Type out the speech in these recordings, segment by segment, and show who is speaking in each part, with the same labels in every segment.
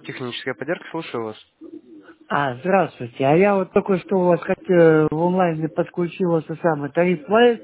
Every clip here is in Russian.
Speaker 1: Техническая поддержка, слушаю вас.
Speaker 2: Здравствуйте. А я вот только что у вас хотел в онлайне подключился самый тариф Light,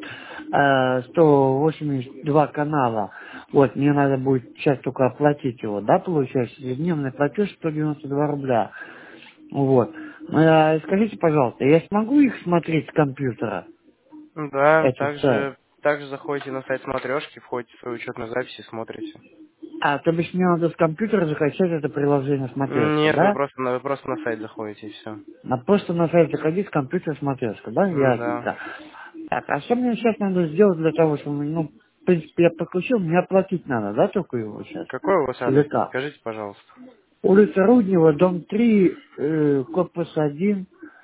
Speaker 2: 182 канала. Вот, мне надо будет сейчас только оплатить его, да, получается? Ежедневный платеж 192 рубля. Вот. Скажите, пожалуйста, я смогу их смотреть с компьютера?
Speaker 1: Да,
Speaker 2: Этот сайт?
Speaker 1: также заходите на сайт смотрешки, входите в свою учетную запись и смотрите.
Speaker 2: То бишь мне надо с компьютера закачать это приложение смотрешка,
Speaker 1: Нет, вы
Speaker 2: да?
Speaker 1: просто на сайт заходите и все.
Speaker 2: Просто на сайт заходить, компьютер смотрешка, да?
Speaker 1: Да.
Speaker 2: Ясненько. Так, а что мне сейчас надо сделать для того, чтобы, в принципе, я подключил, мне оплатить надо, да, только его сейчас?
Speaker 1: Какой у вас
Speaker 2: Или
Speaker 1: адрес?
Speaker 2: как?
Speaker 1: Подскажите, пожалуйста.
Speaker 2: Улица Руднева, дом 3, корпус 1,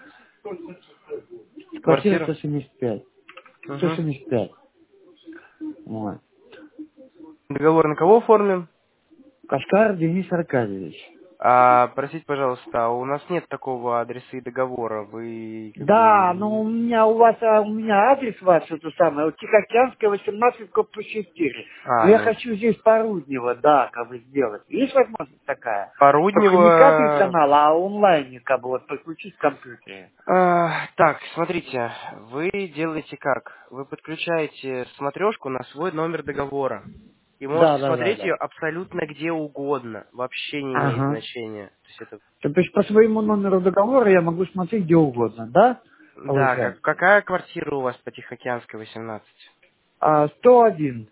Speaker 2: квартира
Speaker 1: Квартира?
Speaker 2: 175.
Speaker 1: Угу.
Speaker 2: 175. Вот.
Speaker 1: Договор на кого оформлен?
Speaker 2: Кашкар Денис Аркадьевич.
Speaker 1: Простите, пожалуйста, у нас нет такого адреса и договора. Вы как
Speaker 2: Да, но
Speaker 1: бы...
Speaker 2: у меня адрес ваш, это самое, вот Тихоокеанская, 18, корпус 4. Но я
Speaker 1: Ну,
Speaker 2: хочу здесь по Руднево, да, как бы сделать. Есть возможность такая? Только не капель
Speaker 1: Поруднево...
Speaker 2: канала, а онлайне, как бы, вот, подключить к компьютере.
Speaker 1: Так, смотрите, вы делаете как? Вы подключаете смотрешку на свой номер договора. И
Speaker 2: Да,
Speaker 1: можете
Speaker 2: да, да,
Speaker 1: смотреть ее
Speaker 2: да.
Speaker 1: абсолютно где угодно. Вообще не имеет
Speaker 2: Ага.
Speaker 1: значения. То есть это...
Speaker 2: То есть по своему номеру договора я могу смотреть где угодно, да?
Speaker 1: Да,
Speaker 2: Получается.
Speaker 1: какая квартира у вас по Тихоокеанской 18?
Speaker 2: 101.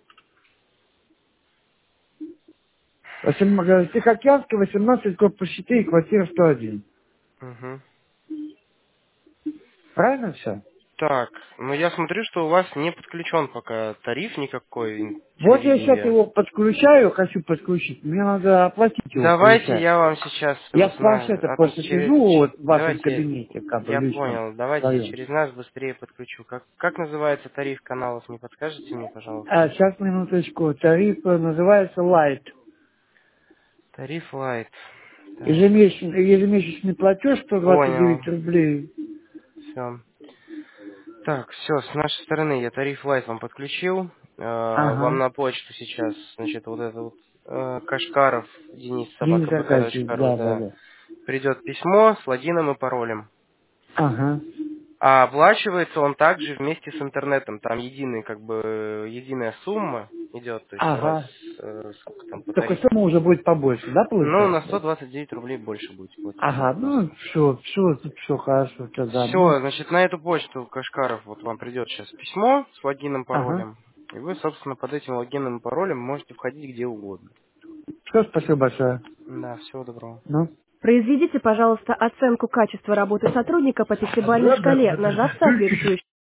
Speaker 2: Тихоокеанская, 18, корпус 4, квартира 101.
Speaker 1: Угу.
Speaker 2: Правильно все?
Speaker 1: Так, ну я смотрю, что у вас не подключен пока тариф никакой
Speaker 2: Вот я сейчас
Speaker 1: телевидения.
Speaker 2: его подключаю, хочу подключить. Мне надо оплатить его,
Speaker 1: Давайте
Speaker 2: получается.
Speaker 1: я вам сейчас
Speaker 2: Я с планшета
Speaker 1: а то
Speaker 2: просто сижу вот в вашем
Speaker 1: давайте,
Speaker 2: кабинете, как бы
Speaker 1: я
Speaker 2: личном
Speaker 1: понял, давайте я
Speaker 2: своем.
Speaker 1: через нас быстрее подключу. Как называется тариф каналов, не подскажете мне, пожалуйста?
Speaker 2: Сейчас, минуточку. Тариф называется Light.
Speaker 1: Тариф Лайт. Так,
Speaker 2: Ежемесячный платеж
Speaker 1: понял.
Speaker 2: 129 рублей.
Speaker 1: Все. Так, все, с нашей стороны я тариф Лайт вам подключил. Вам
Speaker 2: Ага.
Speaker 1: на почту сейчас, значит, вот это вот Кашкаров, Денис
Speaker 2: Денис
Speaker 1: Собака
Speaker 2: Аркадьевич,
Speaker 1: БК.ру,
Speaker 2: да, да,
Speaker 1: да.
Speaker 2: да.
Speaker 1: Придет письмо с логином и паролем.
Speaker 2: Ага.
Speaker 1: А оплачивается он также вместе с интернетом. Там единый, как бы, единая сумма идет, то есть у вас
Speaker 2: Ага.
Speaker 1: сколько там по
Speaker 2: Только
Speaker 1: тарифу.
Speaker 2: сумма уже будет побольше, да,
Speaker 1: Ну, на
Speaker 2: получается?
Speaker 1: 129 рублей больше будете платить
Speaker 2: Ага,
Speaker 1: просто.
Speaker 2: ну все хорошо тогда. Ну,
Speaker 1: Все, значит, на эту почту Кашкаров вот вам придет сейчас письмо с логином,
Speaker 2: ага.
Speaker 1: паролем. И вы, собственно, под этим логином и паролем можете входить где угодно.
Speaker 2: Все, спасибо большое.
Speaker 1: Да, всего доброго.
Speaker 2: Ну.
Speaker 3: Произведите, пожалуйста, оценку качества работы сотрудника по пятибалльной шкале, нажав соответствующую